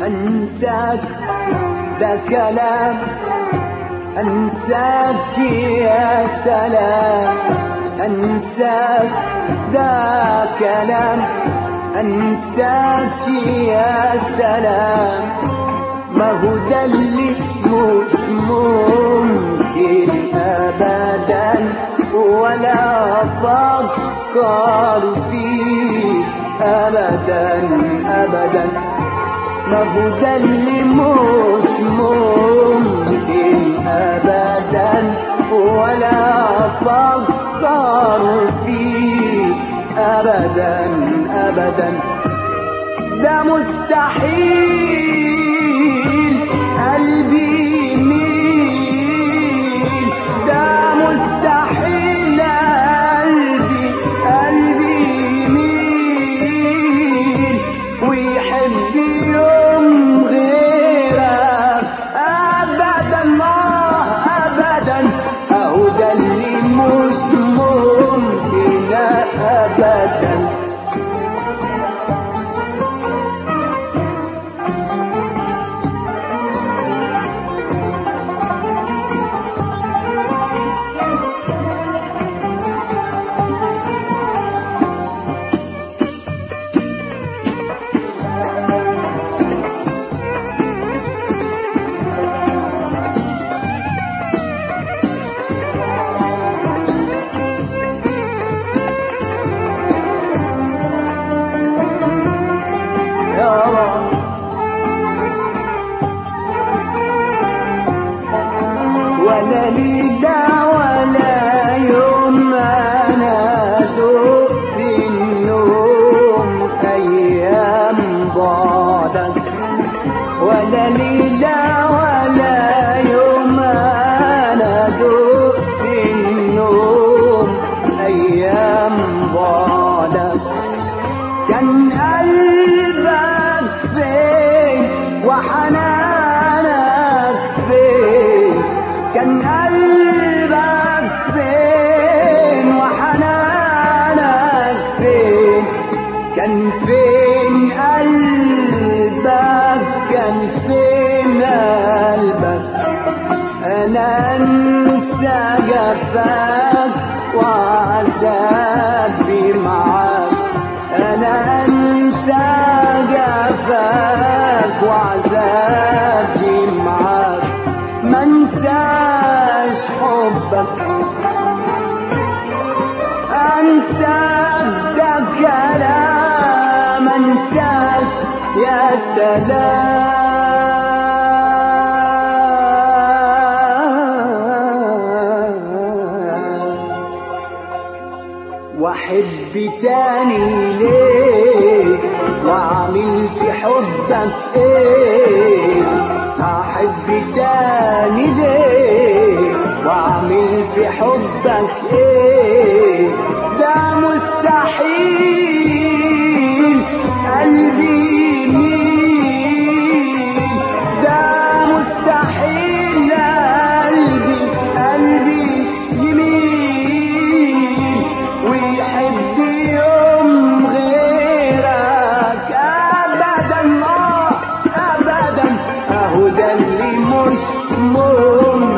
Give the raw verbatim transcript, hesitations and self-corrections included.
أنساك ده كلام، أنساك يا سلام، أنساك ده كلام، أنساك يا سلام. ما هو ده اللي مش ممكن أبدا ولا أفكر فيه أبدا أبدا. ما هو ده اللي مش ممكن أبدا ولا أفكر فيه أبدا أبدا. ده مستحيل قلبي يميل، ده مستحيل قلبي قلبي يميل ويحب يوم غيرك أبدا ما أبدا. أهو ده اللي مش ممكن أبدا. ولا ليلة ولا يوم أنا دقت النوم أيام بعدك، ولا ليلة ولا يوم أنا دقت النوم أيام بعدك. كان قلبك فين وحنانك فين، كان قلبك فين وحنانك فين، كان فين قلبك، كان فين قلبك. أنا أنسى جفاك وعذابي معاك، أنا أنسى جفاك وعذابي معاك. ما انساش حبك، انساك ده كلام، انساك يا سلام. واحب تاني ليه واعمل في حبك ايه، احب تاني ليه واعمل في حبك ايه. ده مستحيل قلبي يميل، ده مستحيل قلبي قلبي يميل ويحب يوم غيرك أبدا ما أبدا. أهو ده اللي مش ممكن